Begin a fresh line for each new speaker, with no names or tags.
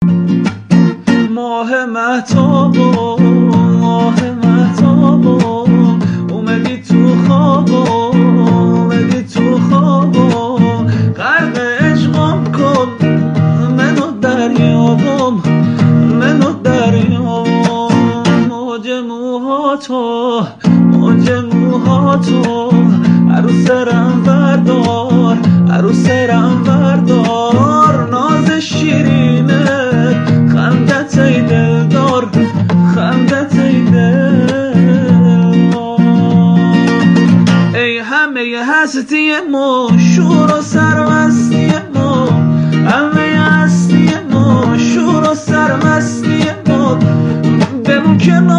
ماه مهتابا ماه مهتابا اومدی تو خوابا اومدی تو خوابا غرق عشقم کن منو دریابم منو دریابم موج موهاتو موج موهاتو عروس سرم بردار عروس سرم بردار ناز شیرینه خندت ای دلدار خندت ای دلدار ای همه هستی ما شور و سرمستی ما همه هستی ما شور و سرمستی ما بمون کنار